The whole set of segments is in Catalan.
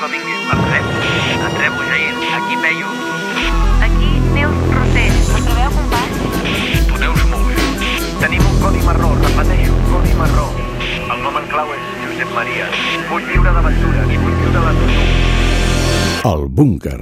Domínguez, Entreu, Jair, aquí Peyu. Aquí Neus Rossell. Em trobeu, companys? Tu Neus molt bé. Tenim un codi marró, repeteixo, codi marró. El nom en clau és Josep Maria. Vull viure d'aventures, vull viure la tortuga. El búnquer.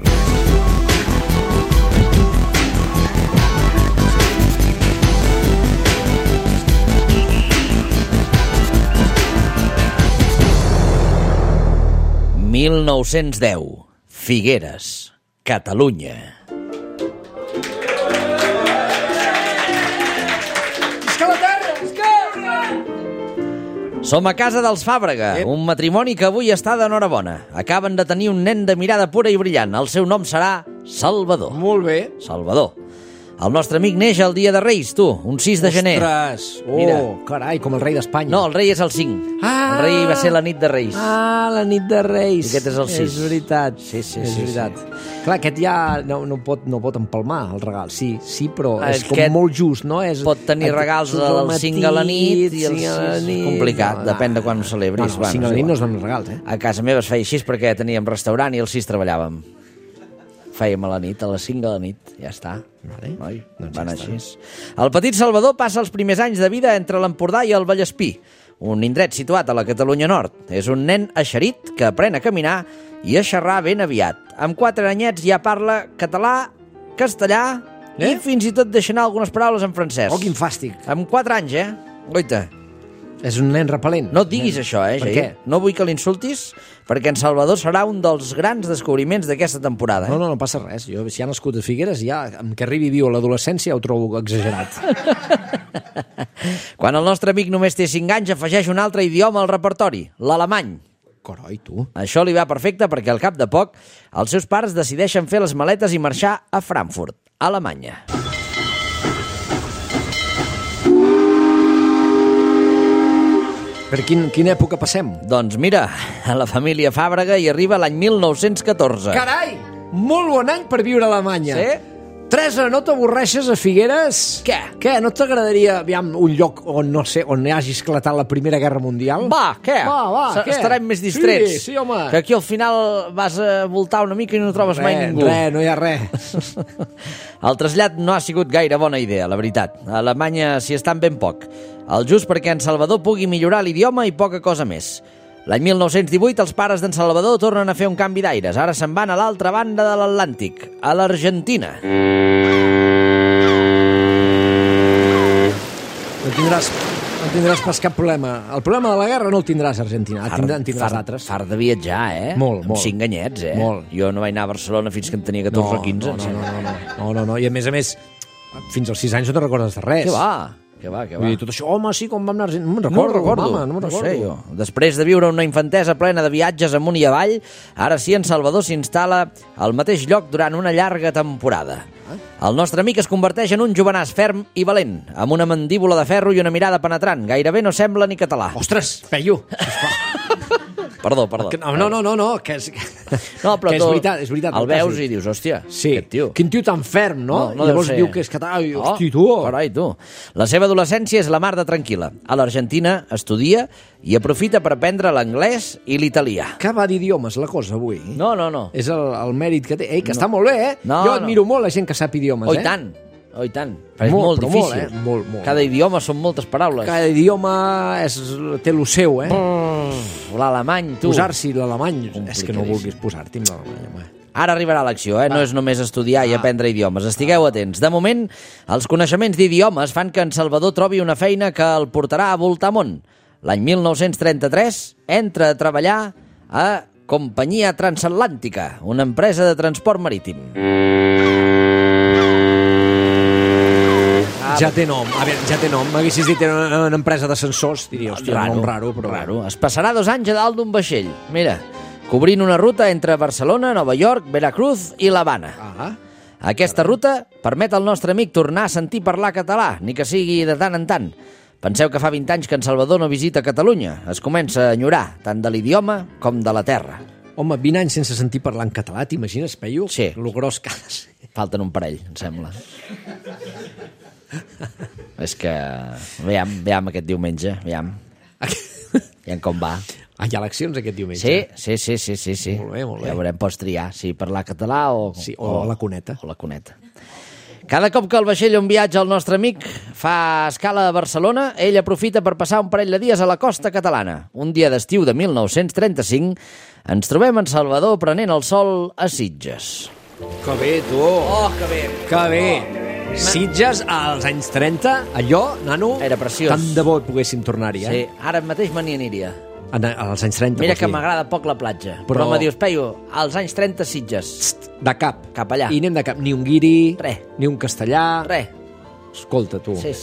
«1910, Figueres, Catalunya». Som a casa dels Fàbrega, un matrimoni que avui està d'enhorabona. Acaben de tenir un nen de mirada pura i brillant. El seu nom serà Salvador. Molt bé. Salvador. El nostre amic neix el dia de Reis, tu, un 6 de gener. Ostres! Mira. Carai, com el rei d'Espanya. No, el rei és el 5. Ah! El rei va ser la nit de Reis. La nit de Reis. I aquest és el 6. És veritat. Sí, és veritat. Clar, aquest ja no pot empalmar el regal. Sí, però és com Aquest molt just, no? Pot tenir regals del 5 a la nit i el 6 és complicat, depèn de quan ho celebris. No, el 5 a la nit no es donen regals, eh? A casa meva es feia així perquè teníem restaurant i el 6 treballàvem. Fèiem a la nit, a les 5 de la nit, ja està. Vale. Noi, Doncs van ja així. El petit Salvador passa els primers anys de vida entre l'Empordà i el Vallespí, un indret situat a la Catalunya Nord. És un nen eixerit que aprèn a caminar i a xerrar ben aviat. Amb 4 anyets ja parla català, castellà i fins i tot deixa anar algunes paraules en francès. Oh, quin fàstic. Amb 4 anys, Goita. És un nen repel·lent. No et diguis això, Per Jair. què? No vull que l'insultis, perquè en Salvador serà un dels grans descobriments d'aquesta temporada. No passa res. Jo, si ha nascut a Figueres, ja, amb que arribi viu a l'adolescència, ho trobo exagerat. Quan el nostre amic només té 5 anys, afegeix un altre idioma al repertori, l'alemany. Coroi, tu. Això li va perfecte perquè al cap de poc els seus pares decideixen fer les maletes i marxar a Frankfurt, Alemanya. Per quina època passem? Doncs mira, a la família Fàbrega hi arriba l'any 1914. Carai! Molt bon any per viure a Alemanya. Sí? Teresa, no t'avorreixes a Figueres? Què? No t'agradaria, aviam, un lloc on, no sé, on hagi esclatat la Primera Guerra Mundial? Va, què? Què? Estarem més distrets. Sí, home. Que aquí al final vas a voltar una mica i no trobes mai ningú. No hi ha res. El trasllat no ha sigut gaire bona idea, la veritat. A Alemanya s'hi estan ben poc. El just perquè en Salvador pugui millorar l'idioma i poca cosa més. L'any 1918 els pares d'en Salvador tornen a fer un canvi d'aires. Ara se'n van a l'altra banda de l'Atlàntic, a l'Argentina. No tindràs pas cap problema. El problema de la guerra no el tindràs a Argentina. En tindràs d'altres. Fart de viatjar, Molt. Amb 5 anyets, Molt. Jo no vaig anar a Barcelona fins que en tenia 14 o 15. No. I a més, fins als 6 anys no te'n recordes de res. Què va? Vull dir, tot això, home, sí, com vam anar a Argentina. No me'n recordo, mama, no me'n recordo. No sé, jo. Després de viure una infantesa plena de viatges amunt i avall, ara sí en Salvador s'instal·la al mateix lloc durant una llarga temporada. El nostre amic es converteix en un jovenàs ferm i valent, amb una mandíbula de ferro i una mirada penetrant. Gairebé no sembla ni català. Ostres, Peyu! Perdó. No, que és... No, però que és veritat. El veus i dius, hòstia, sí, aquest tio. Quin tio tan ferm, no? No Llavors deu ser. diu que és català. Hosti, tu! Carai, tu. La seva adolescència és la mar de tranquil·la. A l'Argentina estudia i aprofita per aprendre l'anglès i l'italià. Que va d'idiomes, la cosa, avui. No. És el mèrit que té. Ei, que està molt bé, eh? No, jo admiro molt la gent que sap idiomes, Oh, i tant. Però és molt però difícil. Molt. Cada idioma són moltes paraules. Cada idioma té lo seu, eh? L'alemany, tu. Posar-s'hi l'alemany. És que no vulguis posar-t'hi amb l'alemany, home. Ara arribarà l'acció, No és només estudiar i aprendre idiomes. Estigueu atents. De moment, els coneixements d'idiomes fan que en Salvador trobi una feina que el portarà a voltar món. L'any 1933 entra a treballar a Companyia Transatlàntica, una empresa de transport marítim. Ja té nom. A veure, ja té nom. M'haguessis dit una empresa d'ascensors, diria, hòstia, un nom raro, però... Raro. Es passarà 2 anys a dalt d'un vaixell. Mira, cobrint una ruta entre Barcelona, Nova York, Veracruz i l'Havana. Aquesta ruta permet al nostre amic tornar a sentir parlar català, ni que sigui de tant en tant. Penseu que fa 20 anys que en Salvador no visita Catalunya. Es comença a enyorar, tant de l'idioma com de la terra. Home, 20 anys sense sentir parlar en català, t'imagines, Peyu? Sí. Lo gros que ha de ser. Falten un parell, em sembla. És que... Veiem aquest diumenge, veiem com va. Hi ha eleccions aquest diumenge. Sí. Molt bé, molt bé. Ja veurem, pots triar si parlar català o la cuneta. O la cuneta. Cada cop que el vaixell on viatja el nostre amic fa escala a Barcelona, ell aprofita per passar un parell de dies a la costa catalana. Un dia d'estiu de 1935 ens trobem en Salvador prenent el sol a Sitges. Que bé, tu! Oh, que bé! Que bé! Sitges als anys 30, allò, nano... Era preciós. Tant de bo poguéssim tornar-hi, Sí, ara mateix me n'hi aniria. Als anys 30, Mira que m'agrada poc la platja. Però me dius, Peyu, als anys 30 Sitges. De cap. Cap allà. I anem de cap. Ni un guiri, Res. ni un castellà... Res. Escolta, tu. Sí.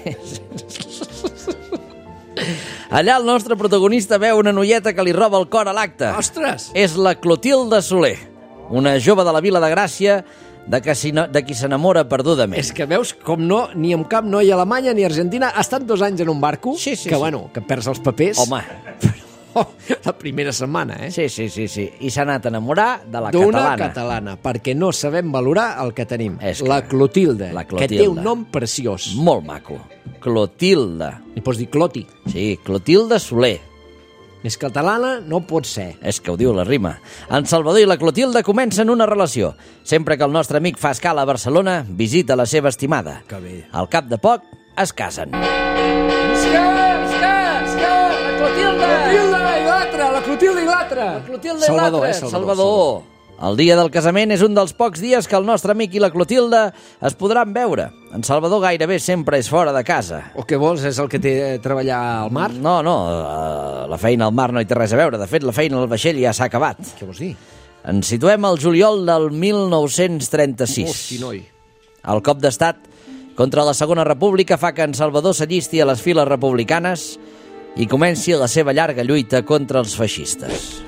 Allà el nostre protagonista veu una noieta que li roba el cor a l'acte. Ostres! És la Clotilde Soler, una jove de la Vila de Gràcia de qui s'enamora perdudament. És que veus com no, ni en cap noia alemanya ni argentina ha estat 2 anys en un barco, Sí. que perds els papers. Home, La primera setmana, eh? sí. I s'ha anat a enamorar de la D'una catalana. catalana, perquè no sabem valorar el que tenim. És La Clotilde, la que Clotilde. té un nom preciós. Molt maco. Clotilde. I pots dir Cloti. Sí, Clotilde Soler. Més catalana no pot ser. És que ho diu la rima. En Salvador i la Clotilde comencen una relació. Sempre que el nostre amic fa escala a Barcelona, visita la seva estimada. Que bé. Al cap de poc, es casen. La Clotilde! La Clotilde i l'altra! La Clotilde Salvador, i l'altre. Salvador. El dia del casament és un dels pocs dies que el nostre amic i la Clotilde es podran veure. En Salvador gairebé sempre és fora de casa. O què vols? És el que té treballar al mar? No, la feina al mar no hi té res a veure. De fet, la feina al vaixell ja s'ha acabat. Què vols dir? Ens situem al juliol del 1936. Hosti, noi. El cop d'estat contra la Segona República fa que en Salvador s'allisti a les files republicanes i comenci la seva llarga lluita contra els feixistes.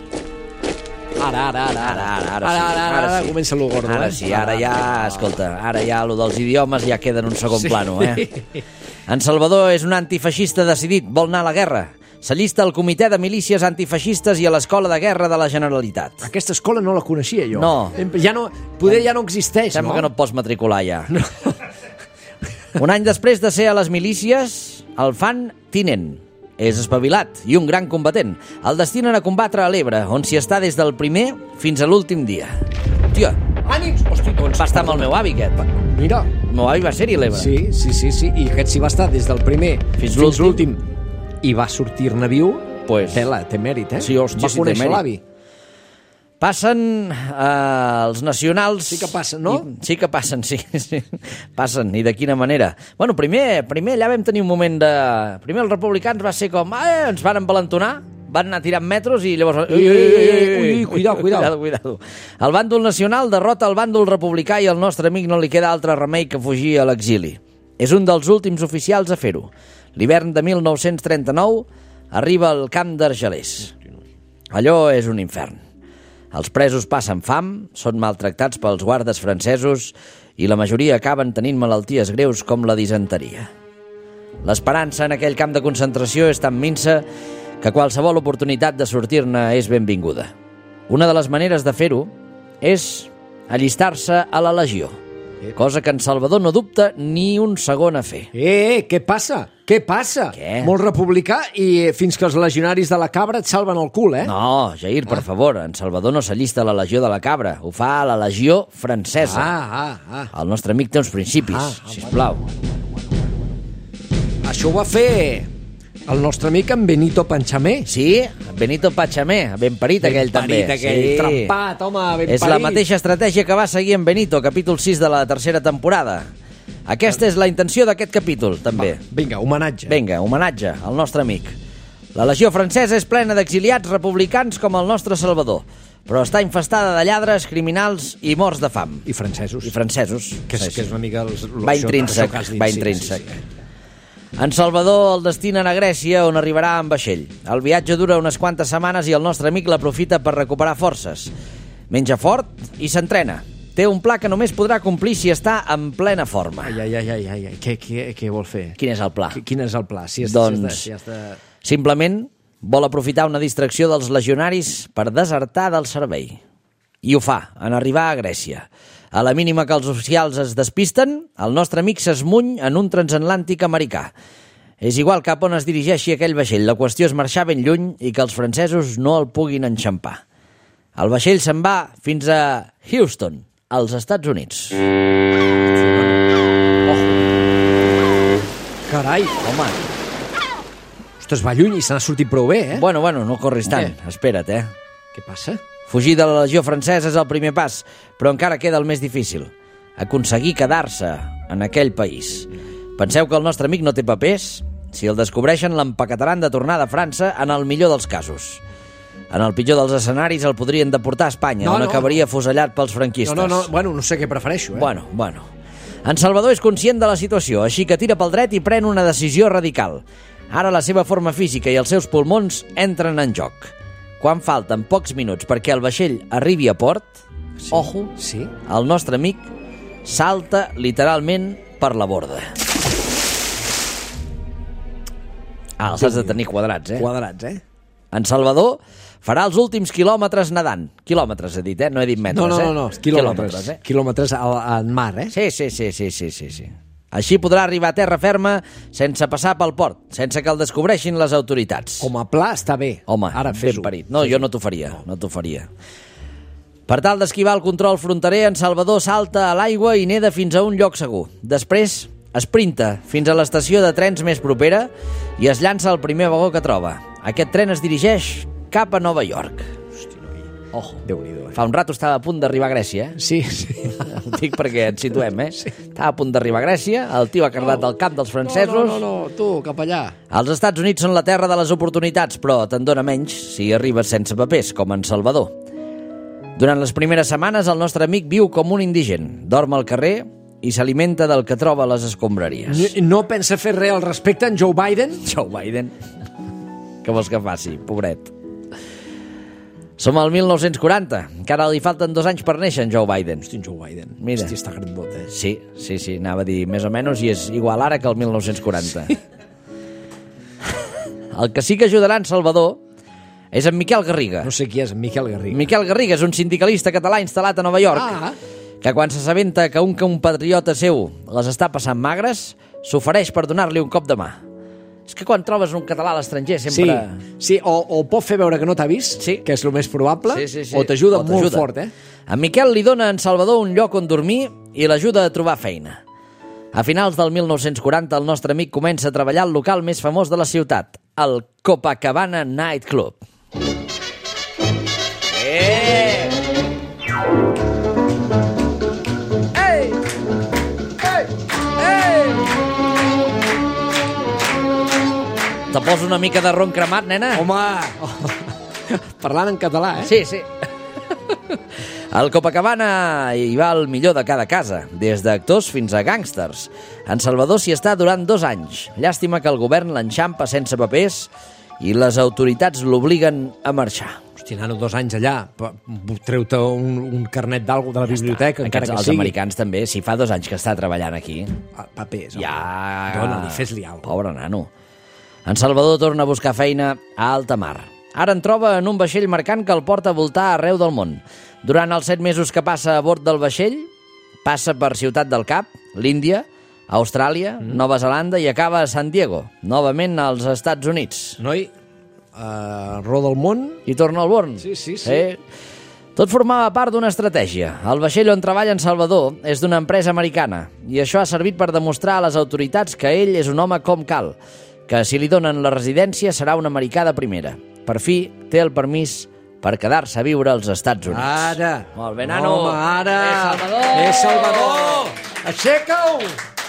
Ara comença lo gordo, Ara sí, ara ja, escolta, ara ja lo dels idiomes ja queda en un segon plano, eh? En Salvador és un antifeixista decidit, vol anar a la guerra. S'allista al Comitè de Milícies Antifeixistes i a l'Escola de Guerra de la Generalitat. Aquesta escola no la coneixia jo. No. Ja no, poder ja no existeix, Sembla que no et pots matricular ja. No. Un any després de ser a les milícies, el fan tinent. És espavilat i un gran combatent. El destinen a combatre a l'Ebre, on s'hi està des del primer fins a l'últim dia. Tia, Ànims! Hosti, doncs... va estar amb el meu avi, aquest. Mira. El meu avi va ser-hi a l'Ebre. Sí. I aquest s'hi va estar des del primer fins l'últim. I va sortir-ne viu. Pues... Té mèrit, eh? Sí, hòstia, va conèixer l'avi. Passen els nacionals... Sí que passen, no? Sí que passen, sí. Passen, i de quina manera. Bueno, primer allà vam tenir un moment de... Primer els republicans va ser com... ens van envalentonar, van anar tirant metros i llavors... Ui, cuidado. El bàndol nacional derrota el bàndol republicà i al nostre amic no li queda altre remei que fugir a l'exili. És un dels últims oficials a fer-ho. L'hivern de 1939 arriba al camp d'Argelers. Allò és un infern. Els presos passen fam, són maltractats pels guardes francesos i la majoria acaben tenint malalties greus com la disenteria. L'esperança en aquell camp de concentració és tan minsa que qualsevol oportunitat de sortir-ne és benvinguda. Una de les maneres de fer-ho és allistar-se a la Legió, cosa que en Salvador no dubta ni un segon a fer. Què passa? Què? Molt republicà i fins que els legionaris de la Cabra et salven el cul, eh? No, Jair, per favor, en Salvador no s'allista a la Legió de la Cabra, ho fa a la Legió francesa. El nostre amic té uns principis, sisplau. Això ho va fer el nostre amic en Benito Pachamé. Sí, Benito Pachamé, ben parit aquell també. Trempat, home, ben parit. És la mateixa estratègia que va seguir en Benito, capítol 6 de la tercera temporada. Aquesta és la intenció d'aquest capítol, també. Vinga, homenatge. Vinga, homenatge al nostre amic. La Legió francesa és plena d'exiliats republicans com el nostre Salvador, però està infestada de lladres, criminals i morts de fam. I francesos. Que és una mica... Va intrínsec. En Salvador el destinen a Grècia, on arribarà en vaixell. El viatge dura unes quantes setmanes i el nostre amic l'aprofita per recuperar forces. Menja fort i s'entrena. Té un pla que només podrà complir si està en plena forma. Ai. Què vol fer? Quin és el pla? Quin és el pla? Simplement vol aprofitar una distracció dels legionaris per desertar del servei. I ho fa, en arribar a Grècia. A la mínima que els oficials es despisten, el nostre amic s'esmuny en un transatlàntic americà. És igual cap on es dirigeixi aquell vaixell. La qüestió és marxar ben lluny i que els francesos no el puguin enxampar. El vaixell se'n va fins a Houston, als Estats Units. Carai, home. Ostres, va lluny i se n'ha sortit prou bé, eh? Bueno, no corris tant. Espera't, Què passa? Fugir de la legió francesa és el primer pas, però encara queda el més difícil. Aconseguir quedar-se en aquell país. Penseu que el nostre amic no té papers? Si el descobreixen, l'empaquetaran de tornada a França en el millor dels casos. En el pitjor dels escenaris el podrien deportar a Espanya, on acabaria afusellat pels franquistes. No sé què prefereixo, Bueno. En Salvador és conscient de la situació, així que tira pel dret i pren una decisió radical. Ara la seva forma física i els seus pulmons entren en joc. Quan falten pocs minuts perquè el vaixell arribi a port, el nostre amic salta literalment per la borda. Els has de tenir quadrats, Quadrats, En Salvador farà els últims quilòmetres nedant. Quilòmetres, he dit, No he dit metres, No, quilòmetres. Quilòmetres en mar, Sí. Així podrà arribar a terra ferma sense passar pel port, sense que el descobreixin les autoritats. Com a pla està bé. Home, ara ben parit. No, jo no t'ho faria. Per tal d'esquivar el control fronterer, en Salvador salta a l'aigua i neda fins a un lloc segur. Després, esprinta fins a l'estació de trens més propera i es llança al primer vagó que troba. Aquest tren es dirigeix cap a Nova York. Déu-n'hi-do. Fa un rato estava a punt d'arribar a Grècia, Sí. Ho dic perquè ens situem, Sí. Estava a punt d'arribar a Grècia, el tio ha cardat del camp dels francesos. No, tu, cap allà. Els Estats Units són la terra de les oportunitats, però te'n dona menys si arribes sense papers, com en Salvador. Durant les primeres setmanes, el nostre amic viu com un indigent, dorm al carrer i s'alimenta del que troba a les escombraries. No pensa fer res al respecte en Joe Biden? Joe Biden? Què vols que faci, pobret? Som al 1940. Encara li falten 2 anys per néixer, en Joe Biden. Hosti, en Joe Biden. Mira. Hosti, està grandot, Sí, anava a dir més o menys, i és igual ara que el 1940. El que sí que ajudarà en Salvador és en Miquel Garriga. No sé qui és, Miquel Garriga. Miquel Garriga és un sindicalista català instal·lat a Nova York, que quan s'assabenta que un compatriota seu les està passant magres, s'ofereix per donar-li un cop de mà. És que quan trobes un català a l'estranger sempre... Sí, o pot fer veure que no t'ha vist, que és el més probable, o t'ajuda molt fort, En Miquel li dona a en Salvador un lloc on dormir i l'ajuda a trobar feina. A finals del 1940, el nostre amic comença a treballar al local més famós de la ciutat, el Copacabana Night Club. Te poso una mica de ron cremat, nena? Home! Parlant en català, Sí. Al Copacabana hi va el millor de cada casa, des d'actors fins a gàngsters. En Salvador s'hi està durant 2 anys. Llàstima que el govern l'enxampa sense papers i les autoritats l'obliguen a marxar. Hosti, nano, 2 anys allà, treu-te un carnet d'algú de la biblioteca, encara que els sigui. americans també, si fa 2 anys que està treballant aquí. Papers, ja... Dóna-li, fes-li alguna cosa. Pobre nano. En Salvador torna a buscar feina a alta mar. Ara en troba en un vaixell mercant que el porta a voltar arreu del món. Durant els 7 mesos que passa a bord del vaixell, passa per Ciutat del Cap, l'Índia, Austràlia, Nova Zelanda i acaba a San Diego, novament als Estats Units. Noi, roda el món... I torna al Born. Sí. Tot formava part d'una estratègia. El vaixell on treballa en Salvador és d'una empresa americana i això ha servit per demostrar a les autoritats que ell és un home com cal, que si li donen la residència serà un americà de primera. Per fi té el permís per quedar-se a viure als Estats Units. Ara! Molt bé, nano! Home, ara! Salvador! Salvador! Aixeca-ho!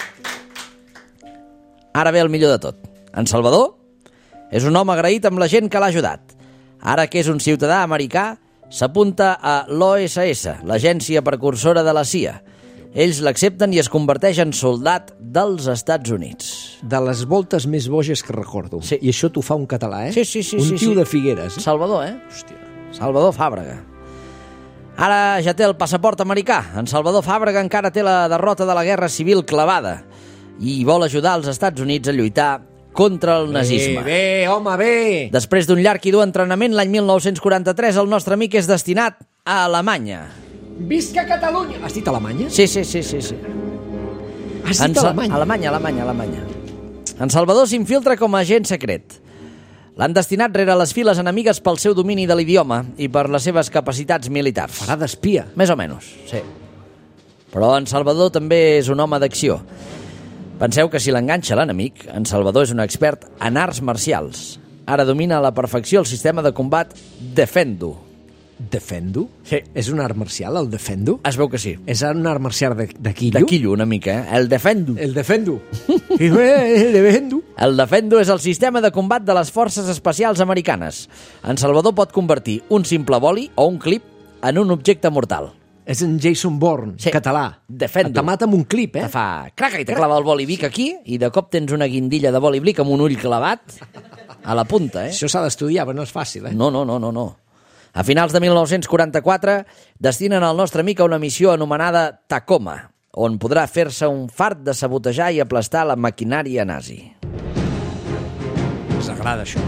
Ara ve el millor de tot. En Salvador és un home agraït amb la gent que l'ha ajudat. Ara que és un ciutadà americà, s'apunta a l'OSS, l'agència precursora de la CIA. Ells l'accepten i es converteix en soldat dels Estats Units. De les voltes més boges que recordo. Sí. I això t'ho fa un català, Sí. Un tio de Figueres. Salvador, Hòstia. Salvador Fàbrega. Ara ja té el passaport americà. En Salvador Fàbrega encara té la derrota de la Guerra Civil clavada i vol ajudar els Estats Units a lluitar contra el nazisme. Bé, home, bé! Després d'un llarg i dur entrenament, l'any 1943, el nostre amic és destinat a Alemanya. Visca Catalunya! Has dit Alemanya? Sí. Has dit Alemanya? Alemanya. En Salvador s'infiltra com a agent secret. L'han destinat rere les files enemigues pel seu domini de l'idioma i per les seves capacitats militars. Farà d'espia. Més o menys, sí. Però en Salvador també és un home d'acció. Penseu que si l'enganxa l'enemic, en Salvador és un expert en arts marcials. Ara domina a la perfecció el sistema de combat Defendo. Defendo? Sí. És un art marcial, el Defendo? Es veu que sí. És un art marcial de quillo? De quillo, una mica, eh? El Defendo. El Defendo. El Defendo. El Defendo és el sistema de combat de les forces especials americanes. En Salvador pot convertir un simple boli o un clip en un objecte mortal. És en Jason Bourne, Sí. català. Defendo. Te mata amb un clip, Te fa craca i te clava el boli Vic aquí i de cop tens una guindilla de boli Vic amb un ull clavat a la punta, Això s'ha d'estudiar, però no és fàcil, No. A finals de 1944 destinen el nostre amic a una missió anomenada Tacoma, on podrà fer-se un fart de sabotejar i aplastar la maquinària nazi. Ens agrada això.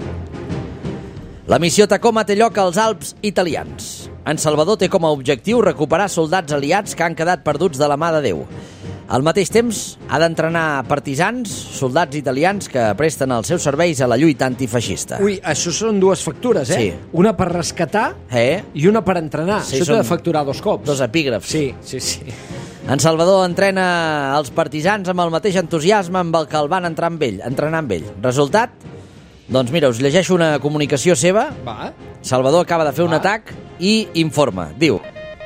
La missió Tacoma té lloc als Alps italians. En Salvador té com a objectiu recuperar soldats aliats que han quedat perduts de la mà de Déu. Al mateix temps, ha d'entrenar partisans, soldats italians que presten els seus serveis a la lluita antifeixista. Ui, això són dues factures, Sí. Una per rescatar i una per entrenar. Sí, Això t'ha són de facturar dos cops. Dos epígrafs. Sí. En Salvador entrena els partisans amb el mateix entusiasme amb el que el van entrenar amb ell. Resultat? Doncs mira, us llegeixo una comunicació seva. Va. Salvador acaba de fer un atac i informa. Diu: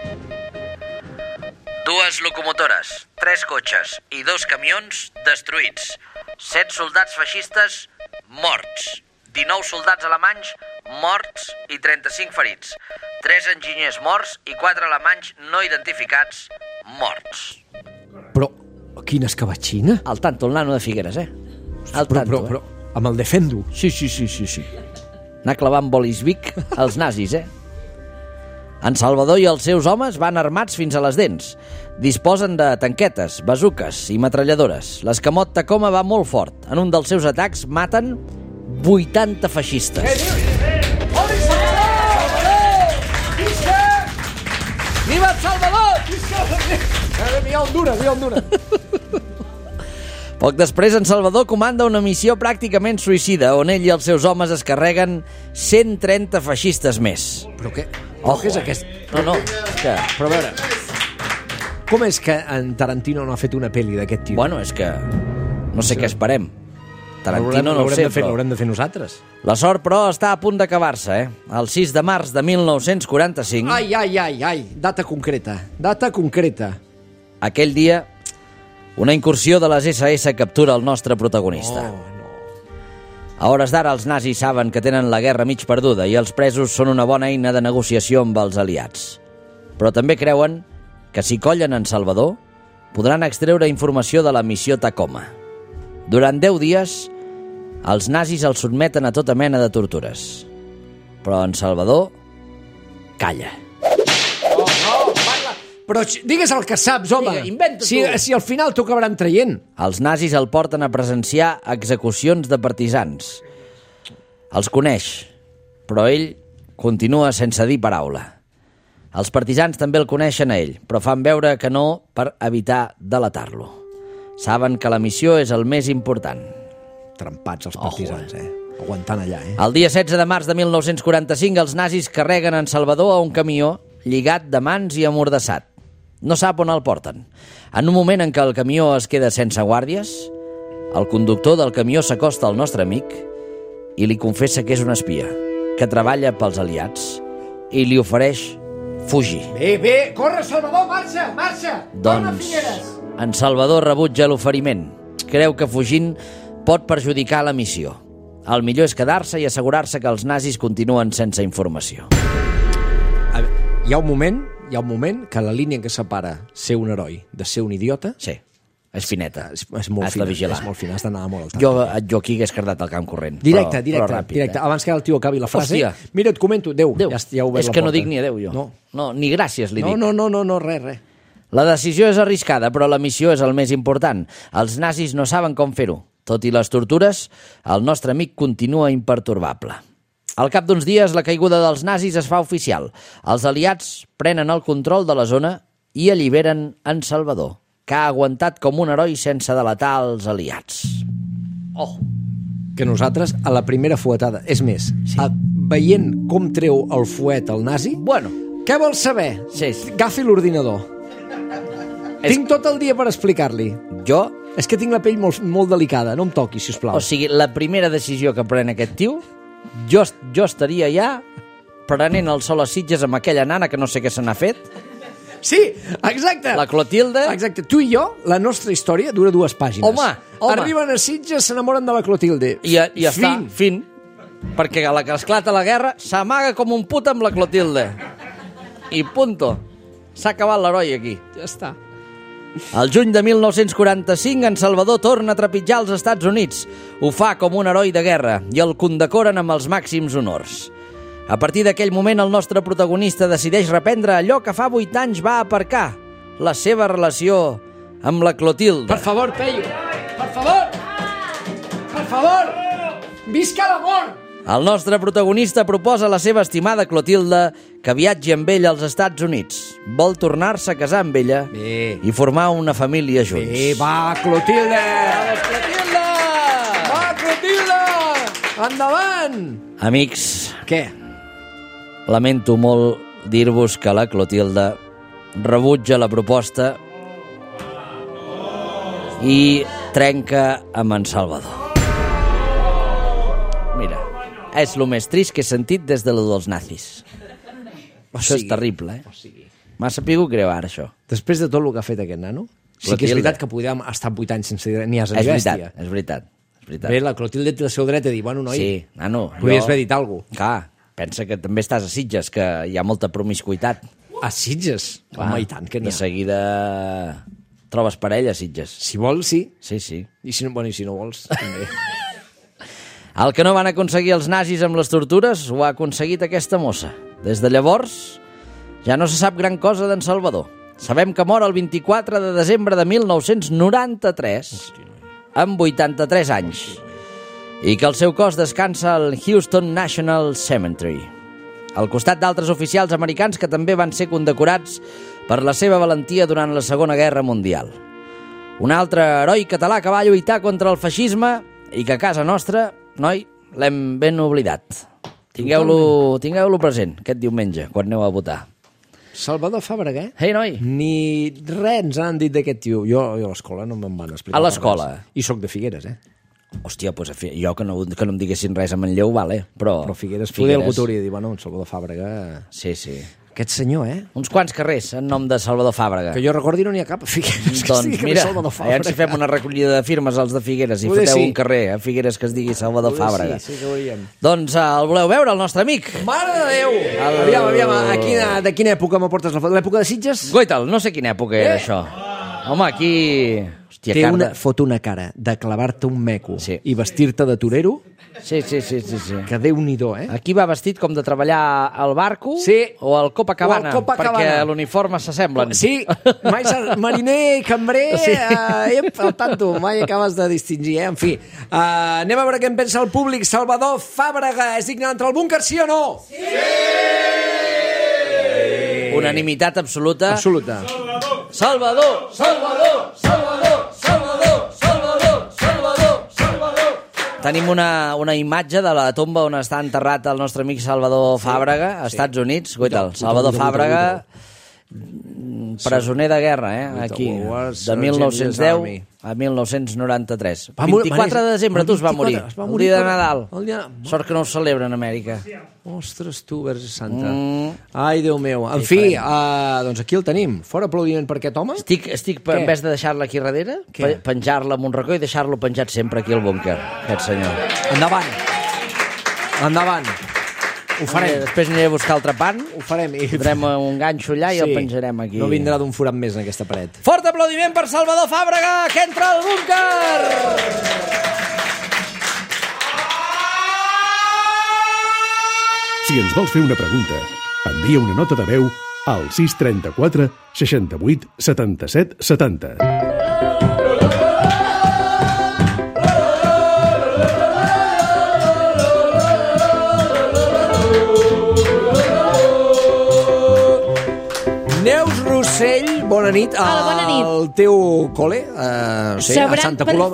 2 locomotores, 3 cotxes i 2 camions destruïts. 7 soldats feixistes morts. 19 soldats alemanys morts i 35 ferits. 3 enginyers morts i 4 alemanys no identificats morts. Però, quina escabatxina? Al tanto, el nano de Figueres, Al tanto, Però, amb el Defendo. Sí. Anar clavant bolis Vic als nazis, En Salvador i els seus homes van armats fins a les dents. Disposen de tanquetes, bazuques i metralladores. L'escamot Tacoma va molt fort. En un dels seus atacs maten 80 feixistes. Viva El Salvador! Viva Honduras! Poc després, en Salvador comanda una missió pràcticament suïcida, on ell i els seus homes es carreguen 130 feixistes més. Però què? Ojo, Què és aquest? No, però a veure... Com és que en Tarantino no ha fet una pel·li d'aquest tio? Bueno, és que no sé què esperem. Tarantino no ho sé, però... L'haurem de fer nosaltres. La sort, però, està a punt d'acabar-se, El 6 de març de 1945... Ai, data concreta. Aquell dia, una incursió de les SS captura el nostre protagonista. A hores d'ara, els nazis saben que tenen la guerra mig perduda i els presos són una bona eina de negociació amb els aliats. Però també creuen que si collen en Salvador, podran extreure informació de la missió Tacoma. Durant 10 dies, els nazis el sotmeten a tota mena de tortures. Però en Salvador calla. Però digues el que saps, home. Inventa tu. Si al final t'ho acabaran traient. Els nazis el porten a presenciar execucions de partisans. Els coneix, però ell continua sense dir paraula. Els partisans també el coneixen a ell, però fan veure que no per evitar delatar-lo. Saben que la missió és el més important. Trempats els partisans, Aguantant allà, El dia 16 de març de 1945, els nazis carreguen en Salvador a un camió lligat de mans i amordassat. No sap on el porten. En un moment en què el camió es queda sense guàrdies, el conductor del camió s'acosta al nostre amic i li confessa que és un espia, que treballa pels aliats, i li ofereix fugir. Bé, corre, Salvador, marxa! Doncs en Salvador rebutja l'oferiment. Creu que fugint pot perjudicar la missió. El millor és quedar-se i assegurar-se que els nazis continuen sense informació. Hi ha un moment que la línia que separa ser un heroi de ser un idiota... Sí, és fineta. És molt fina, és molt fina, has d'anar molt al tant. Jo aquí hagués cardat el camp corrent. Directe. Ràpid, Abans que el tio acabi la frase... Hòstia. Mira, et comento, Déu. Ja he obert és la que porta. no dic ni adeu, jo. No, ni gràcies li dic. No, res. La decisió és arriscada, però la missió és el més important. Els nazis no saben com fer-ho. Tot i les tortures, el nostre amic continua impertorbable. Al cap d'uns dies, la caiguda dels nazis es fa oficial. Els aliats prenen el control de la zona i alliberen en Salvador, que ha aguantat com un heroi sense delatar els aliats. que nosaltres a la primera fuetada. És més, veient com treu el fuet el nazi... Bueno. Què vols saber? Sí. Agafi l'ordinador. Tinc tot el dia per explicar-li. Jo? És que tinc la pell molt delicada, no em toqui, sisplau. O sigui, la primera decisió que pren aquest tio, jo estaria ja prenent el sol a Sitges amb aquella nana que no sé què se n'ha fet. Sí, exacte. La Clotilde. Exacte. Tu i jo, la nostra història dura 2 pàgines. Home. Arriben a Sitges, s'enamoren de la Clotilde. I està, fin. Perquè a la que esclata la guerra s'amaga com un put amb la Clotilde. I punto. S'ha acabat l'heroi aquí. Ja està. El juny de 1945, en Salvador torna a trepitjar els Estats Units. Ho fa com un heroi de guerra i el condecoren amb els màxims honors. A partir d'aquell moment, el nostre protagonista decideix reprendre allò que fa 8 anys va aparcar, la seva relació amb la Clotilde. Per favor, Peyu, per favor! Per favor! Visca l'amor! El nostre protagonista proposa a la seva estimada Clotilde que viatgi amb ell als Estats Units. Vol tornar-se a casar amb ella i formar una família junts. Va, Clotilde! Vamos, Clotilde! Va, Clotilde! Endavant! Amics, què? Lamento molt dir-vos que la Clotilde rebutja la proposta i trenca amb en Salvador. Mira, és el més trist que he sentit des de lo dels nazis. Això és terrible, M'ha sapigut greu ara, això. Després de tot el que ha fet aquest nano, sí que és veritat que podríem estar 8 anys sense dir ni asa ni bèstia. És veritat. Bé, la Clotilde té el seu dret a dir, bueno, noi, sí, nano, podries haver dit alguna cosa. Clar, pensa que també estàs a Sitges, que hi ha molta promiscuitat. A Sitges? Home, i tant que n'hi ha. De seguida trobes parella a Sitges. Si vols, sí. Sí. I si no vols, també. El que no van aconseguir els nazis amb les tortures ho ha aconseguit aquesta mossa. Des de llavors ja no se sap gran cosa d'en Salvador. Sabem que mor el 24 de desembre de 1993 amb 83 anys i que el seu cos descansa al Houston National Cemetery, al costat d'altres oficials americans que també van ser condecorats per la seva valentia durant la Segona Guerra Mundial. Un altre heroi català que va lluitar contra el feixisme i que a casa nostra, noi, l'hem ben oblidat. Tingueu-lo present aquest diumenge, quan aneu a votar. Salvador Fàbrega, Ei, noi. Ni res ens han dit d'aquest tio. Jo a l'escola no me'n van explicar. A l'escola? I soc de Figueres, Hòstia, doncs jo que no em diguessin res a Manlleu, vale, però Figueres, poder algú t'hauria de dir, bueno, Salvador Fàbrega... Sí. Aquest senyor, Uns quants carrers en nom de Salvador Fàbrega. Que jo recordi no n'hi ha cap a Figueres. Doncs mira, aviam si fem una recollida de firmes als de Figueres i foteu un carrer a Figueres que es digui Salvador Fàbrega. Sí que ho hauríem. Doncs el voleu veure, el nostre amic? Mare de Déu! Aviam, de quina època m'aportes la foto? L'època de Sitges? Guaital, no sé quina època era això. Home, aquí... Hòstia, fot una cara de clavar-te un meco i vestir-te de torero. Sí. Que Déu-n'hi-do, Aquí va vestit com de treballar al barco o al Copacabana, perquè l'uniforme s'assemblen. Sí, mariner i cambrer, al tanto, mai acabes de distingir, En fi, anem a veure què en pensa el públic. Salvador Fàbrega és digne d'entrar al búnquer, sí o no? Sí! Unanimitat absoluta. Absoluta. Salvador! Tenim una imatge de la tomba on està enterrat el nostre amic Salvador Fàbrega, als Estats Units. Guaital, Salvador Fàbrega, presoner de guerra, aquí, de 1910 a 1993. 24 de desembre, tu es va morir. El dia de Nadal. Sort que no ho celebren a Amèrica. Ostres, tu, Verge Santa. Ai, Déu meu. En fi, doncs aquí el tenim. Fora aplaudiment per aquest home. Estic en vez de deixar-la aquí darrere, penjar-la en un racó i deixar-lo penjat sempre aquí al búnquer, aquest senyor. Endavant. Ho farem. Després aniré a buscar el trepant. Ho farem. Podrem un ganxo allà i el penjarem aquí. No vindrà d'un forat més en aquesta paret. Fort aplaudiment per Salvador Fàbrega, que entra al búnquer! Si ens vols fer una pregunta, envia una nota de veu al 634 68 77 70. Neus Rossell, bona bona nit al teu col·le, a Santa Coloma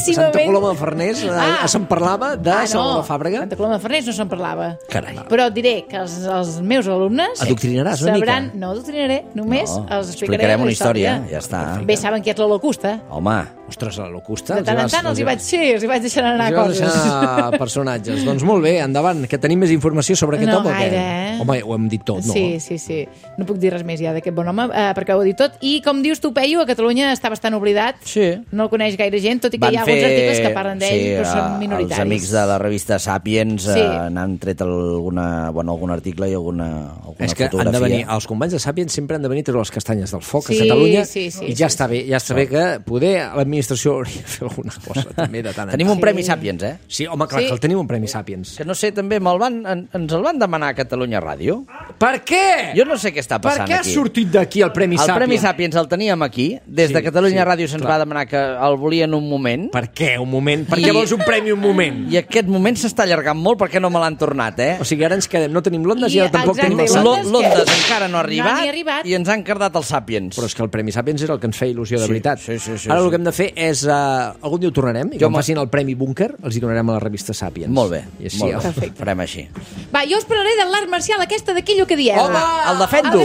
de Farners. Se'n parlava de Salvador Fàbrega? Santa Coloma de Farners no se'n parlava. Carai. Però et diré que els meus alumnes... Adoctrinaràs una mica? No adoctrinaré, només els explicarem una història. Ja està. Bé, saben qui és la locusta? Home. Ostres, la locusta. De tant en tant els hi vaig deixar anar coses. Personatges. Doncs molt bé, endavant, que tenim més informació sobre aquest home. No gaire, Home, ho hem dit tot, no? Sí. No puc dir res més ja d'aquest bon home, perquè ho he dit tot. I com dius tu, Peyu, a Catalunya està bastant oblidat. Sí. No el coneix gaire gent, tot i que hi ha alguns articles que parlen d'ell, però són minoritaris. Els amics de la revista Sapiens n'han tret algun article i alguna fotografia. És que han de venir, els companys de Sapiens sempre han de venir a treure les castanyes del foc a Catalunya, i ja està bé que poder l'administració hauria de fer alguna cosa també de tant en tant. Tenim un Premi Sapiens, eh? Sí, home, clar, que el tenim un Premi Sapiens. Que no sé, també ens el van demanar a Catalunya Ràdio. Per què? Jo no sé què està passant aquí. Per què ha sortit d'aquí el Premi Sapiens? El Premi Sapiens el teníem aquí, des de Catalunya Ràdio se'ns va demanar que el volien un moment. Per què un moment? Per què vols un premi un moment? I aquest moment s'està allargant molt perquè no me l'han tornat, eh? O sigui, ara ens quedem, no tenim l'Ondes i ara tampoc tenim l'Ondes encara no ha arribat i ens han cardat el Sapiens. Però és que el Premi Sapiens era el que ens feia il·lusió de veritat. Sí. Ara el que hem de fer és... Algun dia ho tornarem, i quan facin el Premi Búnquer els hi donarem a la revista Sapiens. Molt bé, perfecte. Farem així. Va, jo us parlaré de l'art marcial aquesta d'aquello que dieu. Home, el Defendo.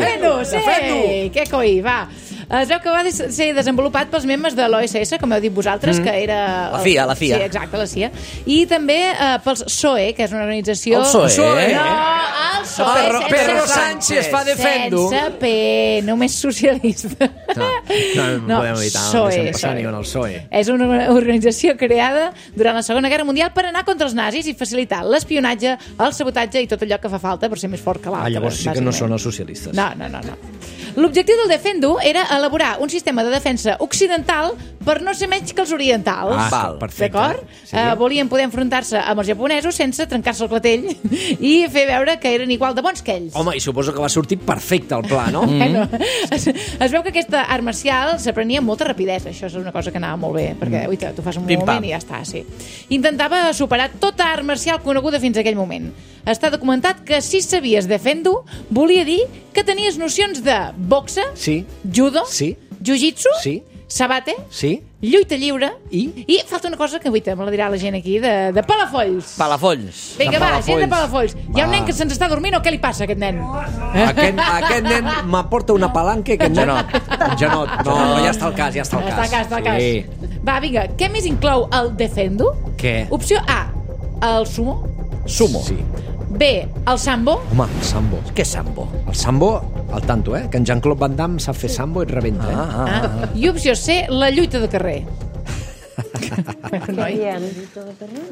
Sí, què coi, va. Es veu que va ser desenvolupat pels membres de l'OSS, com heu dit vosaltres, que era... La CIA. Sí, exacte, la CIA. I també pels PSOE, que és una organització... El PSOE? No, el PSOE Pedro Sánchez fa Defendo. Sense P, només socialista. No podem evitar, no deixem passar ni en el PSOE. És una organització creada durant la Segona Guerra Mundial per anar contra els nazis i facilitar l'espionatge, el sabotatge i tot allò que fa falta per ser més fort que l'altre. Llavors sí que no són els socialistes. No. L'objectiu del Defendo era elaborar un sistema de defensa occidental per no ser menys que els orientals. Perfecte. D'acord? Sí. Volien poder enfrontar-se amb els japonesos sense trencar-se el clatell i fer veure que eren igual de bons que ells. Home, i suposo que va sortir perfecte el pla, no? Bueno, es veu que aquesta art marcial s'aprenia amb molta rapidesa. Això és una cosa que anava molt bé, perquè tu fas un moment i ja està, sí. Intentava superar tota art marcial coneguda fins a aquell moment. Està documentat que si sabies Defendo volia dir que tenies nocions de boxa, judo, jiu-jitsu, sabate, lluita lliure i falta una cosa que avui me la dirà la gent aquí, de palafolls. Palafolls. Vinga, va, gent de palafolls. Hi ha un nen que se'ns està dormint o què li passa a aquest nen? Aquest nen m'aporta una palanca, aquest nen. Un genot. No, ja està el cas, Està el cas. Va, vinga, què més inclou el Defendo? Què? Opció A, el sumo. Sumo. Sí. B, el sambo. Home, el sambo. Què és sambo? El sambo, al tanto, que en Jean-Claude Van Damme sap fer sambo i et rebenta. I opció C, la lluita de carrer. La lluita de carrer?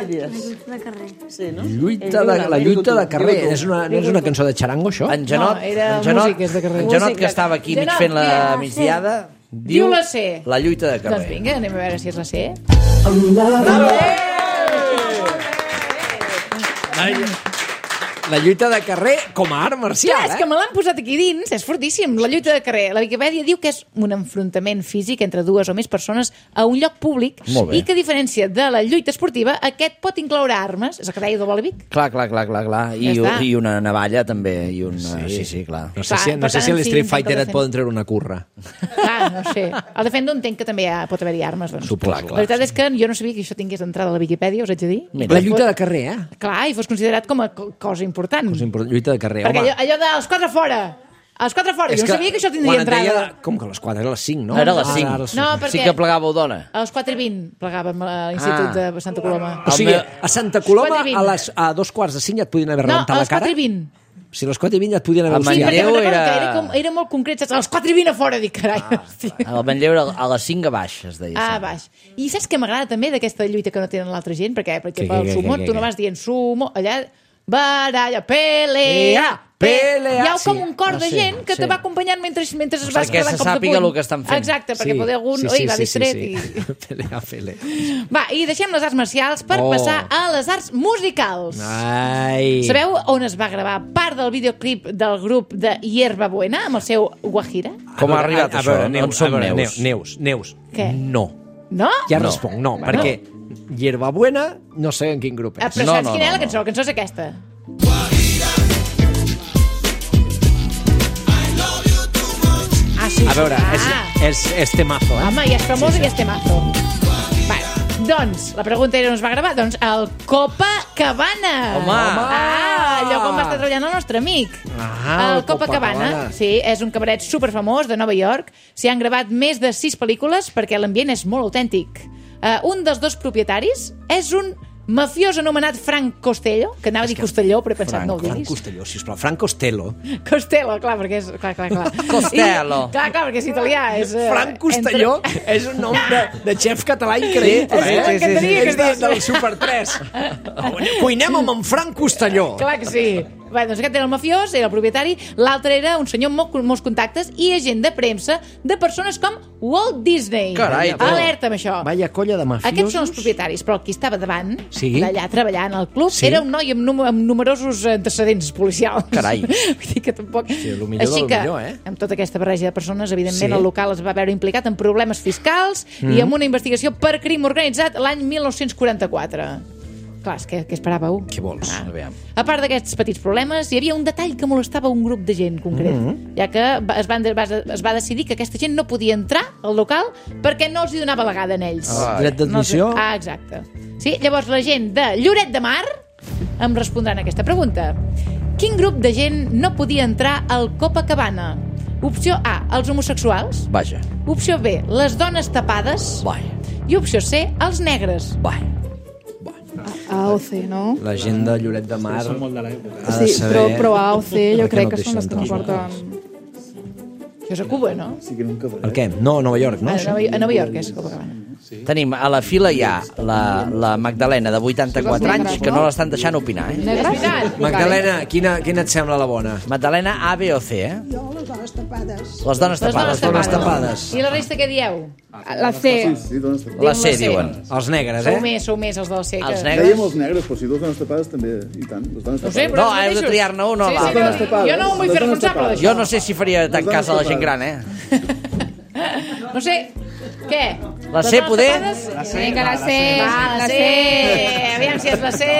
La lluita de carrer. No és una cançó de xarango, això? En Janot, en Janot que estava aquí mig fent la migdiada, diu la C. La lluita de carrer. Doncs vinga, anem a veure si és la C. La lluita de carrer com a art marcial, Clar, és que me l'han posat aquí dins, és fortíssim. La lluita de carrer. La Viquipèdia diu que és un enfrontament físic entre dues o més persones a un lloc públic i que, a diferència de la lluita esportiva, aquest pot incloure armes. És el que deia Doble Vic. Clar. I una navalla, també. Sí, clar. No sé si a l'Street Fighter et poden treure una curra. Clar, no sé. Al Defendo entenc que també pot haver-hi armes. Doncs. Clar. La veritat és que jo no sabia que això tingués entrada a la Viquipèdia, us haig de dir. La lluita de carrer, Clar, i fos considerat com a cosa important. Lluita de carrer, perquè allò dels 4 fora. Els 4 fora, jo no sabia que això tindria entrada. Com que les 4? Era les 5, no? Era les 5. No, perquè... Sí que plegàveu dona. A les 4:20 plegàvem a l'Institut de Santa Coloma. O sigui, a Santa Coloma a 2:45 ja et podien haver rebentat la cara? No, a les 4:20. Si a les 4:20 et podien haver... Sí, perquè era molt concret. A les 4:20 a fora, dic, carai. El Manlleu era a les 5 a baix, es deia. A baix. I saps què m'agrada també d'aquesta lluita que no tenen l'altra gent? Perquè, per exemple, el sumo, tu no vas dient sumo, allà... baralla, pelea. Hi ha com un cor de gent que te va acompanyant mentre es vas quedant cops de puny. Perquè se sàpiga el que estan fent. Exacte, perquè poder algun va distret. Pelea. Va, i deixem les arts marcials per passar a les arts musicals. Sabeu on es va gravar part del videoclip del grup de Hierba Buena amb el seu Guajira? Com ha arribat això? On som Neus. Què? No. No? Ja responc, no, perquè Hierba Buena no sé en quin grup és. Però saps quina és la cançó? La cançó és aquesta. Sí. veure, és temazo, eh? Home, ja és famós i és temazo. Va, doncs, la pregunta era on es va gravar? Doncs el Copacabana. Home. Allò com va estar treballant el nostre amic. El Copacabana, sí, és un cabaret superfamós de Nova York. S'hi han gravat més de 6 pel·lícules perquè l'ambient és molt autèntic. Un dels dos propietaris és un mafiós anomenat Frank Costello, que anava a dir Costelló, però he pensat, no ho diguis. Frank Costelló, sisplau. Frank Costello. Costello, clar, perquè és... Clar. Costello. Clar, perquè és italià. És, Frank Costelló és un nom de xef català increïble. És del Super 3. Cuinem amb en Frank Costelló. Clar que sí. Bé, doncs aquest era el mafiós, era el propietari, l'altre era un senyor amb molts contactes i agent de premsa de persones com Walt Disney. Carai, alerta amb això. Vaya colla de mafiosos. Aquests són els propietaris, però el qui estava davant, Sí. d'allà treballant al club, Sí. era un noi amb numerosos antecedents policials. Carai. Vull dir que tampoc... Sí, lo millor Així del que, millor, eh? amb tota aquesta barreja de persones, evidentment, Sí. el local es va veure implicat en problemes fiscals i amb una investigació per crim organitzat l'any 1944. Clar, és que esperàveu? Què vols? Aviam. A part d'aquests petits problemes, hi havia un detall que molestava un grup de gent concret, ja que es va decidir que aquesta gent no podia entrar al local perquè no els hi donava la gana en ells. Dret d'admissió? Exacte. Sí, llavors la gent de Lloret de Mar em respondran a aquesta pregunta. Quin grup de gent no podia entrar al Copacabana? Opció A, els homosexuals. Vaja. Opció B, les dones tapades. Vaja. I opció C, els negres. Vaja. AOC, no? La gent de Lloret de Mar ha de Sí, saber... però AOC jo Per què crec no que et són les que no deixen porten... Això és a Cuba, no? El què? No, Nova York, no? A Nova York és Copacabana. Tenim a la fila ja la Magdalena, de 84 anys, que no l'estan deixant opinar, eh? Negres? Magdalena, quina et sembla la bona? Magdalena A, B o C, eh? Jo, les dones tapades. Les dones tapades. dones tapades. I la resta què dieu? La C. La C, diuen. Els negres, Sou més els del C. Els Que... negres? Dèiem els negres, però si dos dones tapades també, i tant, les dones No sé, tapades. però No, els heu de mateixos. triar-ne un o Sí, l'altre. dones tapades. Jo no em vull fer Les dones responsable tapades. d'això. Jo no sé si faria tant cas a la gent gran, eh? No sé. Què? La Les C, dones poder? tapades? La C. Vinga, la C. Va, la C. Aviam si és la C.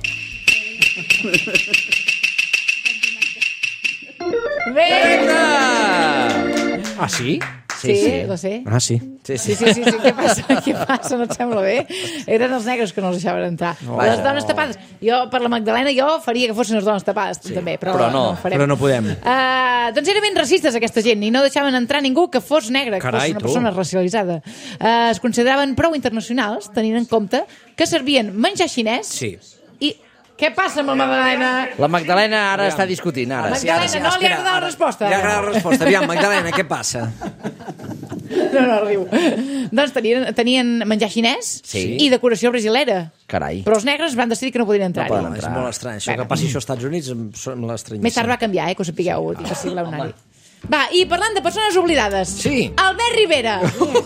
Vinga! Ah, sí? Sí, la C. Ah, sí. Sí. Què passa? Què passa? No et sembla bé? Eren els negres que no els deixaven entrar. Les dones tapades. Jo, per la Magdalena, jo faria que fossin les dones tapades, també, però no. ho farem. Però no podem. Doncs eren ben racistes, aquesta gent, i no deixaven entrar ningú que fos negre, que Carai, fos una tu. persona racialitzada. Es consideraven prou internacionals, tenint en compte que servien menjar xinès Sí. i... Què passa amb la Magdalena? La Magdalena ara està discutint, ara. Magdalena, no li ha agradat la resposta? Li ha agradat la resposta. Aviam, Magdalena, què passa? No, riu. Doncs tenien menjar xinès Sí. i decoració brasilera. Carai. Però els negres van decidir que no podien entrar-hi. poden entrar. És molt estrany. Això que passi això als Estats Units em sembla estranyíssim. Més tard va canviar, que ho sapigueu, que sí, anar-hi. Va, i parlant de persones oblidades. Sí. Albert Rivera.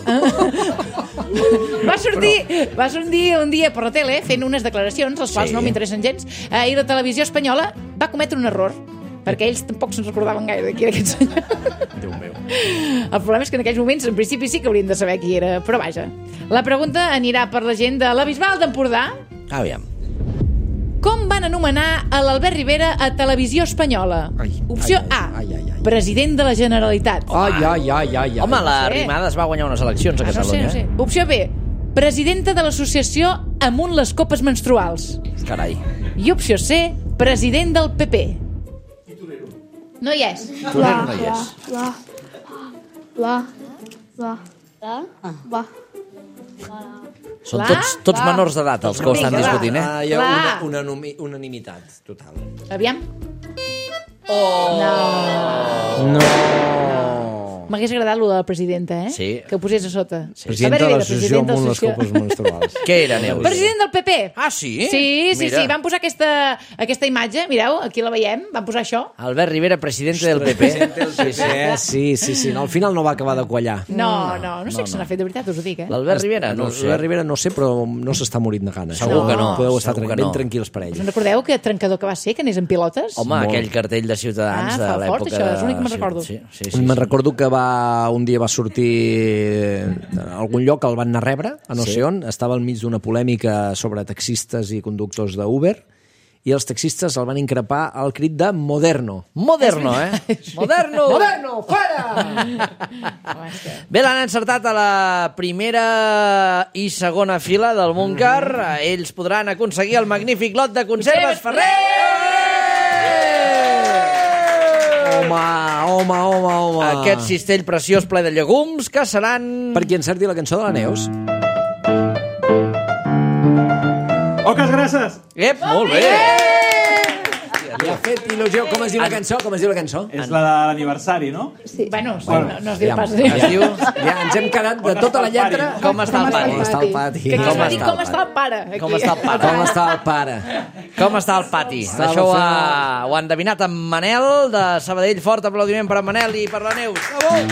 va sortir un dia per la tele fent unes declaracions, les quals no m'interessen gens, i la televisió espanyola va cometre un error, perquè ells tampoc se'n recordaven gaire de qui era aquest senyor. Déu meu. El problema és que en aquells moments, en principi, sí que haurien de saber qui era, però vaja. La pregunta anirà per la gent de la Bisbal d'Empordà. Aviam. Com van anomenar a l'Albert Rivera a Televisió Espanyola? Opció A, president de la Generalitat. Ai. Home, la sé. Arrimadas va guanyar unes eleccions a Catalunya. No sé. Opció B, presidenta de l'associació Amunt les copes menstruals. Carai. I opció C, president del PP. No hi és. Torero no hi és. Són tots menors d'edat els que ho estan Vinga, va. discutint, eh? Hi ha Clar. una unanimitat total. Aviam. No. M'hagués agradat lo de la presidenta, eh? Sí. Que ho posés a sota. Presidenta de l'associació Amunt les copes menstruals. Què era, Neus? President del PP. Ah, sí? Sí. Mira. Van posar aquesta imatge, mireu, aquí la veiem, van posar això. Albert Rivera, presidente del PP. Sí. No, al final no va acabar de quallar. No sé què se n'ha fet de veritat, us ho dic, eh? L'Albert Rivera, no ho sé. L'Albert Rivera no sé, però no s'està morint de gana. Segur que no. Podeu estar Segur que ben no. tranquils per ell. Us en recordeu que trencador que va ser, que anés en pilotes? Home, aquell cartell de Ciutadans de fa fort, l'època... això, és l'únic que me'n recordo. Sí. Me'n recordo que un dia va sortir a algun lloc, el van anar a rebre, a no sé on, estava al mig d'una polèmica sobre taxistes i conductors d'Uber, i els taxistes el van increpar al crit de Moderno. Moderno, Moderno! Moderno, fora! Bé, l'han encertat a la primera i segona fila del búnquer. Ells podran aconseguir el magnífic lot de conserves Ferrer! Home. Aquest cistell preciós ple de llegums que seran... Per qui encerti la cançó de la Neus. Oques grasses! Molt bé! Li ha fet il·lusió. Com es diu la cançó? És la de l'aniversari, no? Sí. Bueno, no es diu pas. Es diu... Ja ens hem quedat de tota la lletra. Com està el pati? Com està el pati? Que aquí es va dir com està el pare. Aquí. Com està el pare? Com està el pare? Com està el pati? Això ho ha endevinat en Manel, de Sabadell. Fort aplaudiment per en Manel i per la Neus.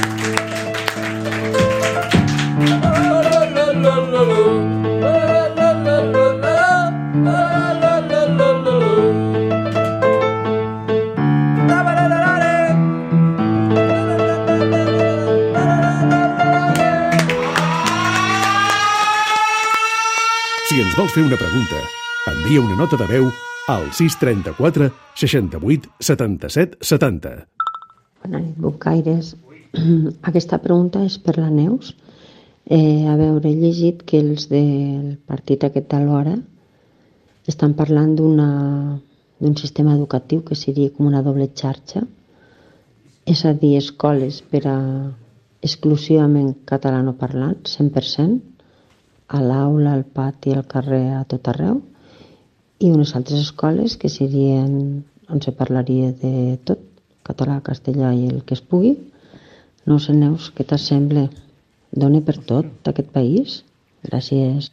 Si ens vols fer una pregunta, envia una nota de veu al 634 68 77 70. Bona nit, Buncaires. Aquesta pregunta és per la Neus. A veure, he llegit que els del partit aquest d'Alhora estan parlant d'un sistema educatiu que seria com una doble xarxa, és a dir, escoles per a exclusivament catalanoparlants, 100%, a l'aula, al pati, al carrer, a tot arreu, i unes altres escoles que serien on se parlaria de tot, català, castellà i el que es pugui. No sé, Neus, què t'assembla? Dona per tot aquest país? Gràcies.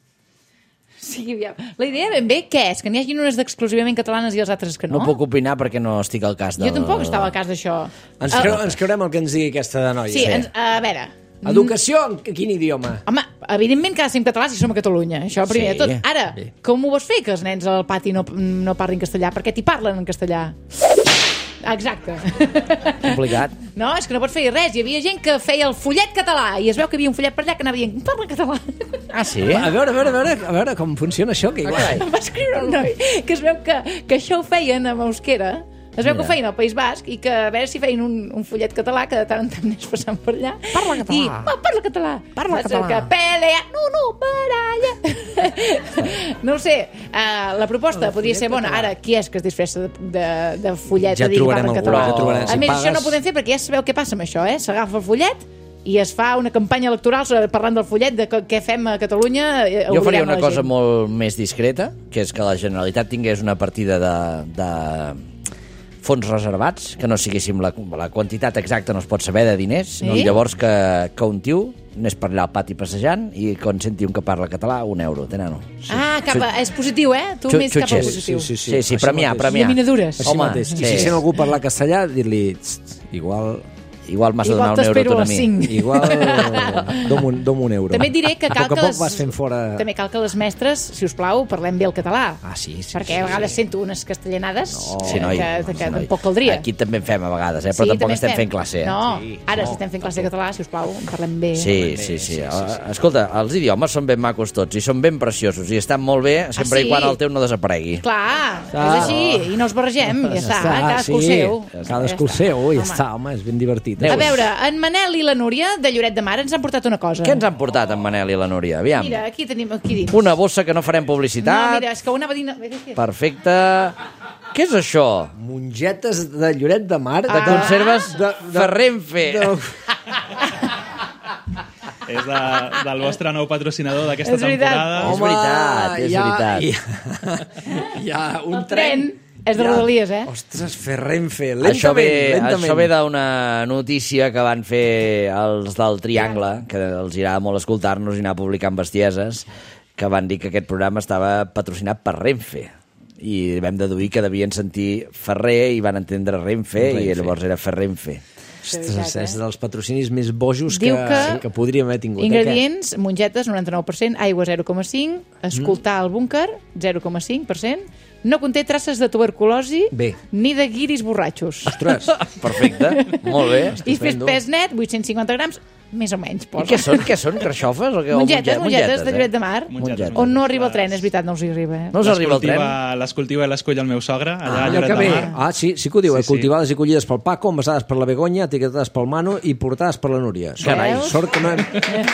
Sí, aviam. La idea ben bé, què és? Que n'hi hagi unes d'exclusivament catalanes i els altres que no? No puc opinar perquè no estic al cas de... Jo tampoc estava al cas d'això. Ens creurem el que ens digui aquesta de noia. Sí, a veure... Educació en quin idioma? Home, evidentment que ha de ser en català si som a Catalunya. Això primer de tot. Ara, com ho vols fer que els nens al pati no parlin castellà? Perquè t'hi parlen en castellà. Exacte. Complicat. No, és que no pots fer res. Hi havia gent que feia el fullet català i es veu que hi havia un fullet per allà que anava dient parla català. Ah, sí? A veure com funciona això. Que igual. Va escriure un noi que es veu que això ho feien amb euskera. Es veu que ho feien al País Basc i que a veure si feien un fullet català que de tant en tant anés passant per allà. Parla català. I parla català. Parla català. Que pelea. No, baralla. No ho sé. La proposta podria ser bona. Ara, qui és que es disfressa de fullet ja a dir que trobarem parla algú, català? ja trobarem. A més, això no ho podem fer perquè ja sabeu què passa amb això, S'agafa el fullet i es fa una campanya electoral parlant del fullet, de què fem a Catalunya. Jo faria una cosa molt més discreta, que és que la Generalitat tingués una partida de fons reservats, que no siguéssim la quantitat exacta no es pot saber de diners, sí? Llavors que un tio anés per allà al pati passejant i quan senti un que parla català, €1, té nano. Sí. És positiu, Tu més cap al positiu. Sí, premiar. Llaminadures. Home, i si sent algú parlar castellà, dir-li igual m'has de donar €1 tu a mi. Igual dom un euro. També et diré que cal a poc vas fent fora... També cal que les mestres, si us plau, parlem bé el català. Sí. Perquè a vegades sento unes castellanades que tampoc noi. caldria. Aquí també en fem a vegades, però tampoc estem fent classe. No, ara si estem fent classe de català, si us plau, parlem bé. Sí. Escolta, els idiomes són ben macos tots i són ben preciosos i estan molt bé sempre i quan el teu no desaparegui. Clar, és així, i no els barregem, ja està, cadascú el seu. Cadascú el seu, ja està, home, és ben divertit. A veure, en Manel i la Núria de Lloret de Mar ens han portat una cosa. Què ens han portat en Manel i la Núria? Aviam. Mira, aquí tenim, aquí dins. Una bossa que no farem publicitat. No, mira, és que ho anava dient... Perfecte. Què és això? Mongetes de Lloret de Mar. De conserves Ferrenfe. És del vostre nou patrocinador d'aquesta temporada. És veritat. Hi ha un tren... És de Rodalies, Ostres, Ferrenfe, Això ve d'una notícia que van fer els del Triangle, que els agrada molt escoltar-nos i anar publicant bestieses, que van dir que aquest programa estava patrocinat per Renfe. I vam deduir que devien sentir Ferrer i van entendre Renfe. I llavors era Ferrenfe. Ostres, és dels patrocinis més bojos que podríem haver tingut. Ingredients, mongetes, 99%, aigua 0,5%, escoltar el búnquer, 0,5%, no conté traces de tuberculosi Bé. ni de guiris borratxos. Ostres. Perfecte, molt bé. I pes net, 850 grams, més o menys. I Posa. què són? Què són? Carxofes? O Mongetes de Lloret de Mar. Mongetes. On no arriba el tren, és veritat, no us hi arriba. No us arriba el tren? Les cultiva i les cull el meu sogre, allà a Lloret que de bé. Mar. Sí que ho diu, cultivades i collides pel Paco, envasades per la Begoña, etiquetades pel Manu i portades per la Núria. Carai. Sort que no hem...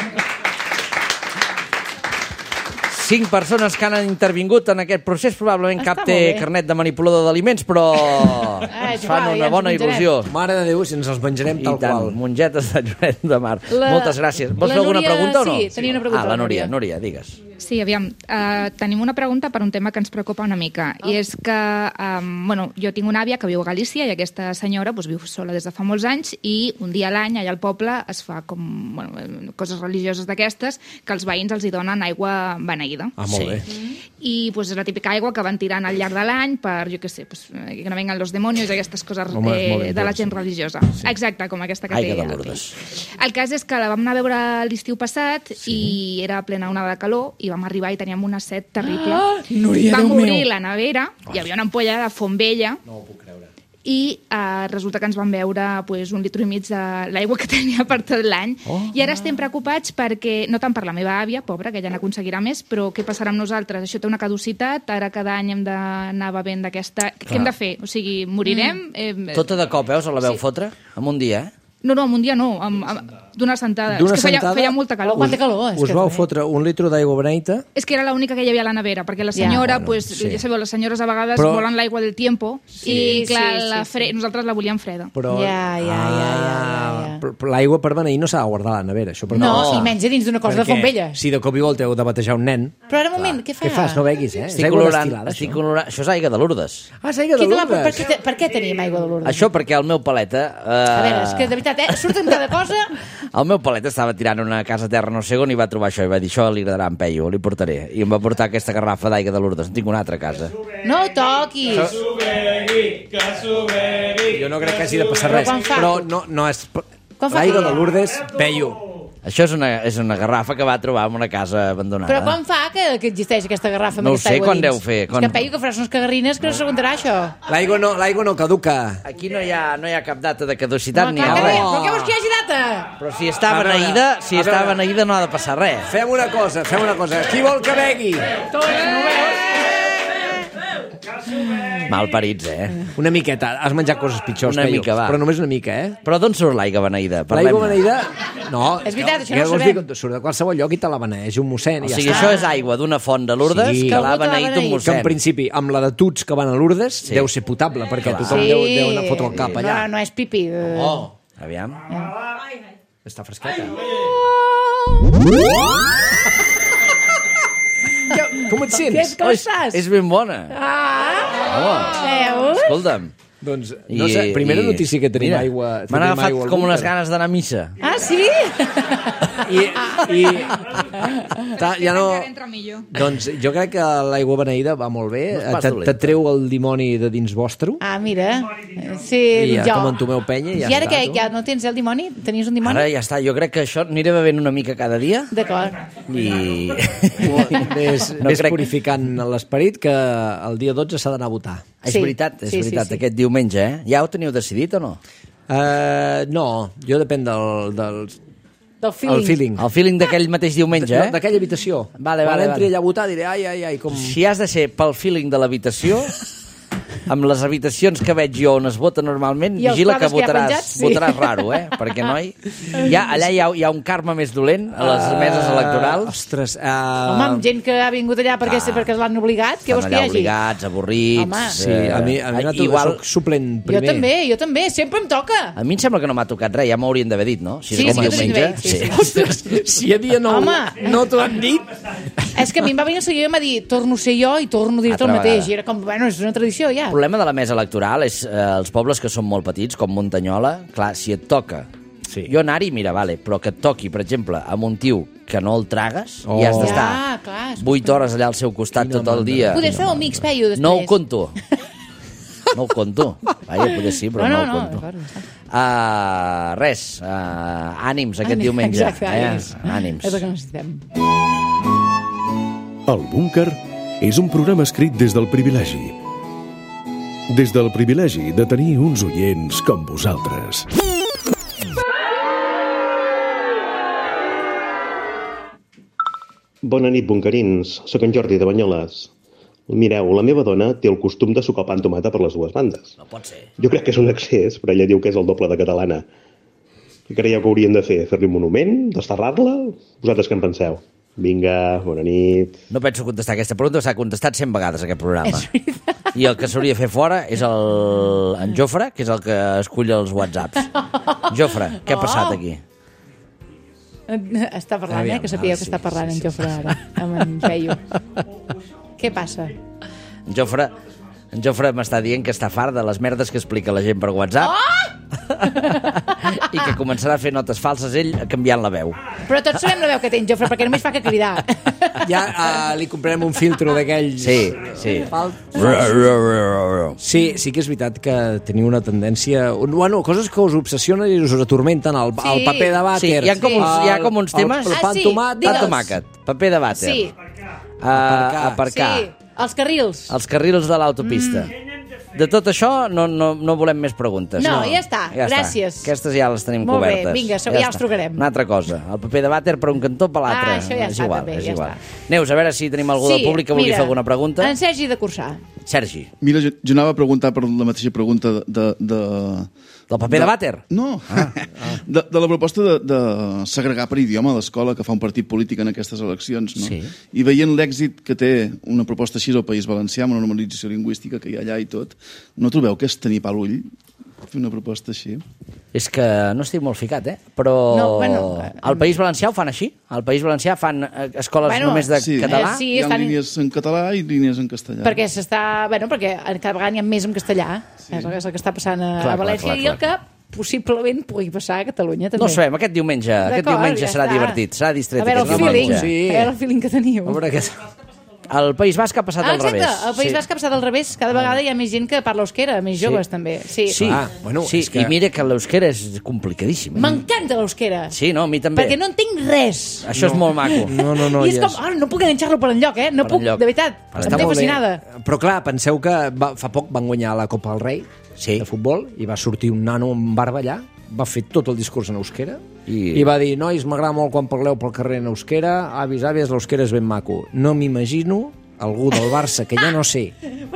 5 persones que han intervingut en aquest procés, probablement cap Està té molt bé. carnet de manipulador d'aliments, però és fan igual, ja una ens bona menjarem. il·lusió. Mare de Déu, si ens els menjarem I tal tant, qual. mongetes de Lloret de Mar. Moltes gràcies. Vols fer alguna Núria, pregunta o no? sí, tenia una pregunta, La la Núria. Núria. Núria, digues. Sí, aviam, tenim una pregunta per un tema que ens preocupa una mica, i és que, jo tinc una àvia que viu a Galícia i aquesta senyora viu sola des de fa molts anys i un dia a l'any allà al poble es fa coses religioses d'aquestes que els veïns els hi donen aigua beneïda. Molt bé. I és la típica aigua que van tirant al llarg de l'any per, jo què sé, que no vengan los demonios i aquestes coses de la gent religiosa. Sí. Exacte, com aquesta que té. Aigua de Lourdes. El cas és que la vam anar a veure l'estiu passat i era plena onada de calor i vam arribar i teníem una set terrible. Núria, vam Déu obrir meu. la nevera, hi havia una ampolla de font vella. No ho puc creure. I resulta que ens van veure 1,5 litres de l'aigua que tenia per tot l'any. I ara estem preocupats perquè, no tant per la meva àvia, pobra, que ja n'aconseguirà més, però què passarà amb nosaltres? Això té una caducitat, ara cada any hem d'anar bevent d'aquesta... Què hem de fer? O sigui, morirem? Tota de cop, us la veu fotre? En un dia, eh? No, en un dia no, d'una sentada. D'una És que sentada? feia molta calor. Quanta calor, és Us que vau també. fotre 1 litre d'aigua beneita? És que era l'única que hi havia a la nevera, perquè la senyora, ja sabeu, les senyores a vegades volen l'aigua del tiempo, i clar, nosaltres la volíem freda. Però... Ja. Però l'aigua per beneir no s'ha de guardar a la nevera, això. No, i menys a dins d'una cosa de font vella. Si de cop i volta heu de batejar un nen... Però ara, un moment, què fa? Què fas? No beguis, eh? Estic colorant. Això és aigua de Lourdes. Ah, és aigua de Lourdes. Per què tenim aigua de Lourdes? Això perquè el meu paleta... A veure, és que de veritat, surten cada cosa... El meu paleta estava tirant una casa terra no sé on i va trobar això i va dir, això li agradarà a en Peyu, li portaré. I em va portar aquesta garrafa d'aigua de Lourdes. En tinc una altra a casa. No ho toquis! Que s'ho begui. Jo no crec que hagi de passar res. Però no és... L'aigua de Lourdes, Peyu. Això és una garrafa que va trobar en una casa abandonada. Però quan fa que existeix aquesta garrafa amb No ho aquesta sé, aigua quan dins? deu fer, És que en Peyu que faràs unes cagarrines que no s'aguantarà, això. L'aigua no caduca. Aquí no hi ha cap data de caducitat ni clar que res. no, però què vols que hi hagi data? Però si està beneïda, no ha de passar res. Fem una cosa. Qui vol que begui? Malparits, eh? Una miqueta. Has menjat coses pitjors, Una Peyu. mica, va. Però només una mica, eh? Però d'on surt l'aigua beneïda? L'aigua beneïda... No. És veritat, això no ho vols sabem. dir que surt de qualsevol lloc i te la beneeix un mossèn i O ja sigui, està. això és aigua d'una font de Lourdes Sí. que l'ha algú te l'ha beneït un beneït. Que en mossèn. principi, amb la de tuts que van a Lourdes, deu ser potable, perquè tothom deu anar a fotre el cap allà. No és pipí. Aviam. Està fresqueta. Com et sents? Com estàs? És ben bona. Veus? Escolta'm. Doncs, no sé, primera notícia que tenim mira, aigua... M'han tenim agafat aigua al com unes búnquer. ganes d'anar a missa. Ah, sí? Ja no... Entra millor. Doncs jo crec que l'aigua beneïda va molt bé. No és pas dolenta. T'atreu el dimoni de dins vostre. Ah, mira. Sí, I ja, jo. com entomeu penya, ja I ara està. què? Ja no tens el dimoni? Tenies un dimoni? Ara ja està. Jo crec que això aniré bevent una mica cada dia D'acord. i... Ves purificant l'esperit que el dia 12 s'ha d'anar a votar. És Sí. veritat, Sí, aquest diumenge, eh? Ja ho teniu decidit o no? No, jo depèn del Del feeling. feeling. El feeling d'aquell mateix diumenge, eh? D'aquella habitació. Vale, Quan vale. entri allà a votar diré ai, com... Si has de ser pel feeling de l'habitació, amb les habitacions que veig jo on es vota normalment, I els vigila que quadres que hi ha votaràs, penjats, sí. votaràs raro, eh? Perquè, noi, allà hi ha un karma més dolent a les meses electorals. Ostres, Home, amb gent que ha vingut allà perquè l'han obligat, què vols que hi Estan allà hagi? obligats, avorrits... Home. Sí, a mi igual... soc suplent primer. Jo també, sempre em toca. A mi em sembla que no m'ha tocat res, ja m'ho haurien d'haver dit, no? Si és Sí, com sí, diumenge, jo també, sí. Ostres, si a dia 9 Home. no t'ho han dit... És que a mi em va venir el seguidor i m'ha dit torno a ser jo i torno a dir-te el Altra mateix. vegada. I era com, bueno, és una tradició ja. El problema de la mesa electoral és els pobles que són molt petits, com Muntanyola, clar, si et toca... Sí. Jo anar-hi, mira, vale, però que et toqui, per exemple, amb un tio que no el tragues i has Ja, d'estar clar, és 8 hores allà al seu costat tot el dia. Poder fer amics, Peyu, després. No ho conto. No ho conto. Vaja, potser sí, però no ho conto. Res, ànims aquest diumenge. Exacte, ànims. És el que necessitem. El Búnquer és un programa escrit des del privilegi, des del privilegi de tenir uns oients com vosaltres. Bona nit, bunkerins. Soc en Jordi de Banyoles. Mireu, la meva dona té el costum de sucar pa amb tomata per les dues bandes. No pot ser. Jo crec que és un excés, però ella diu que és el doble de catalana. Què creieu que hauríem de fer? Fer-li un monument? Desterrar-la? Vosaltres què en penseu? Vinga, bona nit. No penso contestar aquesta pregunta, s'ha contestat 100 vegades aquest programa. I el que s'hauria de fer fora és en Jofre, que és el que escull els whatsapps. Jofre, què ha passat aquí? Està parlant, que sapigueu que està parlant en Jofre ara, amb en Peyu. Què passa? En Jofre m'està dient que està fart de les merdes que explica la gent per WhatsApp. I que començarà a fer notes falses ell canviant la veu. Però tots sabem la veu que té en Jofre, perquè només fa que cridar. Ja li comprarem un filtro d'aquells... Sí. Sí que és veritat que teniu una tendència... Bueno, coses que us obsessionen i us atormenten. El paper de vàter. Sí, hi ha com uns temes... El pa tomàquet, paper de vàter. Sí. Aparcar. Sí, els carrils. Els carrils de l'autopista. De tot això no volem més preguntes. No, ja està. Gràcies. Aquestes ja les tenim molt cobertes. Molt bé, vinga, ja els trucarem. Una altra cosa. El paper de vàter per un cantó per l'altre. Això ja està, també, ja està. Neus, a veure si tenim algú del públic que vulgui fer alguna pregunta. En Sergi de Cursà. Sergi. Mira, jo anava a preguntar per la mateixa pregunta del paper de vàter? No, de la proposta de segregar per idioma a l'escola que fa un partit polític en aquestes eleccions, no? Sí. I veient l'èxit que té una proposta així al País Valencià, amb una normalització lingüística que hi ha allà i tot, no trobeu que és tenir pa a l'ull fer una proposta així? És que no estic molt ficat, però al País Valencià ho fan així. Al País Valencià fan escoles només de català. Sí, hi ha línies en català i línies en castellà. Perquè perquè cada vegada n'hi ha més en castellà. És el que està passant a València i el que possiblement pugui passar a Catalunya també. No ho sabem, aquest diumenge serà divertit, serà distret. A veure el feeling que teniu. El País Basc ha passat al revés. El País Basc ha passat al revés. Cada vegada hi ha més gent que parla euskera, més joves també. Sí. I mira que l'euskera és complicadíssim. M'encanta l'euskera. Sí, no, a mi també. Perquè no entenc res. Això és molt maco. No, I és com, no puc enganxar-lo per enlloc, no puc, de veritat. Estem fascinada. Però clar, penseu que fa poc van guanyar la Copa del Rei de futbol i va sortir un nano amb barba allà, va fer tot el discurs en euskera i va dir, nois, m'agrada molt quan parleu pel carrer en euskera, avis, l'euskera és ben maco. No m'imagino algú del Barça que ja no sé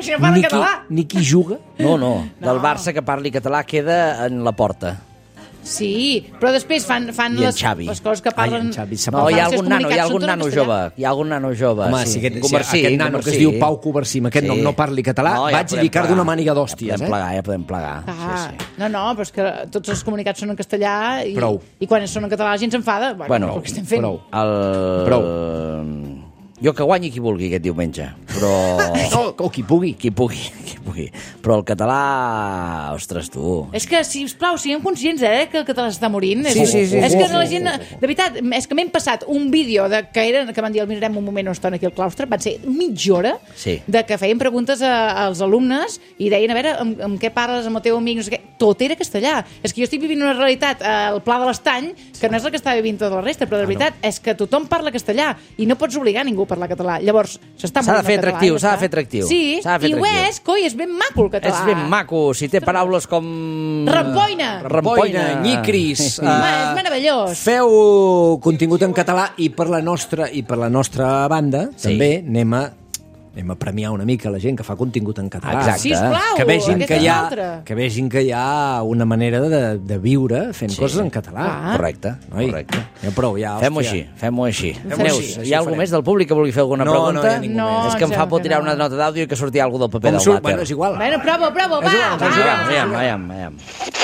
ni qui juga. No, del Barça que parli català queda en la porta. Sí, però després fan les coses que parlen... No, hi ha algun nano jove. Hi ha algun nano jove. Home, si aquest nano que es diu Pau Coversí, amb aquest nom no parli català, vaig licar d'una màniga d'hòsties. Ja podem plegar. No, però és que tots els comunicats són en castellà i quan són en català la gent s'enfada. Bueno, què estem fent? Prou. Jo que guanyi qui vulgui aquest diumenge, però... O qui pugui. Qui pugui. Però el català... Ostres, tu... És que, sisplau, siguem conscients, que el català està morint. Sí. És que la gent... De veritat, és que m'hem passat un vídeo que van dir, el mirarem un moment on estan aquí al claustre, van ser mitja hora de que feien preguntes als alumnes i deien, a veure, amb què parles amb el teu amic, no sé què. Tot era castellà. És que jo estic vivint una realitat al Pla de l'Estany que no és la que està vivint tota la resta, però de veritat és que tothom parla castellà i no pots obligar ningú a parlar català. Llavors, s'ha de fer atractiu. Sí, i ho és, coi, és ben maco el català. És ben maco, si té paraules com... Rampoina, nyicris... És meravellós. Feu contingut en català i per la nostra banda també anem a premiar una mica la gent que fa contingut en català. Exacte. Sisplau, que vegin que hi ha una manera de viure fent coses en català. Correcte. Prou, ja, Fem-ho així. Neus, hi ha algú més del públic que vulgui fer alguna pregunta? No hi ha ningú més. És que em fa por tirar una nota d'àudio i que surti alguna del paper del vàter. Bueno, és igual. Bueno, prova, va. Aviam.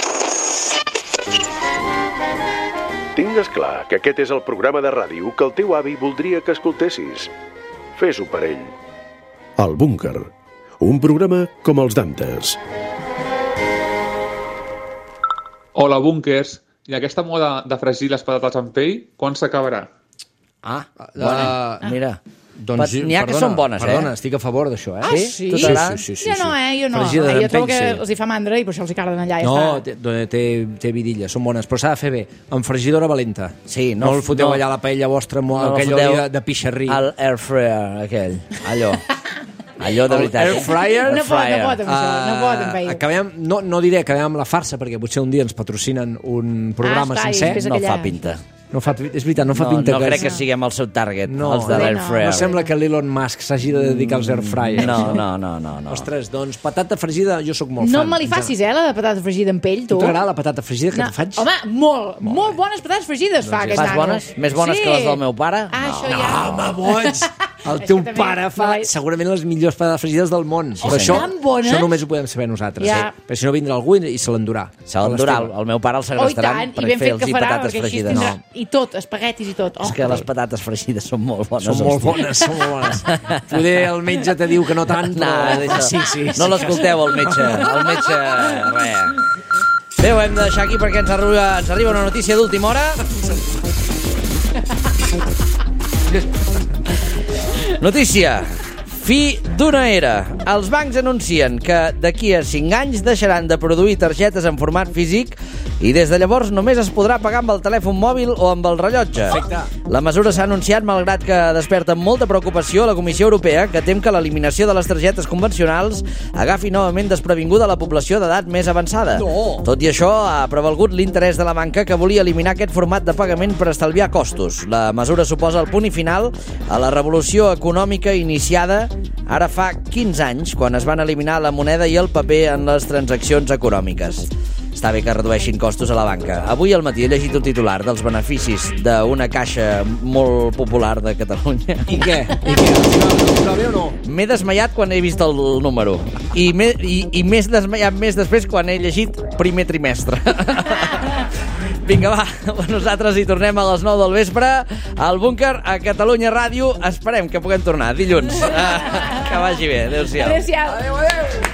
Tingues clar que aquest és el programa de ràdio que el teu avi voldria que escoltessis. Fes-ho per ell. El Búnquer, un programa com els d'antes. Hola, búnquers. I aquesta moda de fregir les patates amb pell, quan s'acabarà? Mira. Doncs, n'hi ha que són bones, Perdona, estic a favor d'això, Sí? Jo no. Jo trobo que els hi fa mandra i per això els hi carden allà. No, té vidilla, són bones, però s'ha de fer bé, amb fregidora valenta. Sí, no el foteu allà a la paella vostra amb aquell oli de pixarrí. Al air fryer, aquell, allò. Allò de veritat. Air fryer. No pot amb això, no pot amb ell. Acabem, no diré que acabem amb la farsa, perquè potser un dia ens patrocinen un programa sencer. No fa pinta. És veritat, no fa pinta que... No crec que siguem el seu target, els de l'Air Fryer. No sembla que l'Elon Musk s'hagi de dedicar als Air Fryers. No. Ostres, doncs patata fregida, jo sóc molt fan. No me li facis, la de patata fregida amb pell, tu. Tu t'agrada la patata fregida que te faig? Home, molt bones patates fregides fa aquest nano. Fas bones? Més bones que les del meu pare? No, home, boig! El teu pare fa segurament les millors patates fregides del món. Però això només ho podem saber nosaltres. Perquè si no vindrà algú i se l'endurà. Se l'endurà, el meu pare el segrestaran per fer-los patates fregides. I tot, espaguetis i tot. És que les patates fregides són molt bones. Són molt bones. Poder el metge te diu que no tant, però... Sí. No l'escolteu, el metge. El metge, res. Bé, ho hem de deixar aquí perquè ens arriba una notícia d'última hora. Notícia. Fi d'una era. Els bancs anuncien que d'aquí a 5 anys deixaran de produir targetes en format físic i des de llavors només es podrà pagar amb el telèfon mòbil o amb el rellotge. Perfecte. La mesura s'ha anunciat malgrat que desperta molta preocupació a la Comissió Europea, que tem que l'eliminació de les targetes convencionals agafi novament desprevinguda la població d'edat més avançada. No. Tot i això, ha prevalgut l'interès de la banca, que volia eliminar aquest format de pagament per estalviar costos. La mesura suposa el punt i final a la revolució econòmica iniciada ara fa 15 anys, quan es van eliminar la moneda i el paper en les transaccions econòmiques. Està bé que redueixin costos a la banca. Avui al matí he llegit un titular dels beneficis d'una caixa molt popular de Catalunya. I què? Els va bé o no? M'he desmaiat quan he vist el número. I m'he desmaiat més després quan he llegit primer trimestre. Vinga, va, nosaltres hi tornem a les 9 del vespre al Búnquer, a Catalunya Ràdio. Esperem que puguem tornar dilluns. Que vagi bé. Adéu-siau. Adéu-siau. Adéu.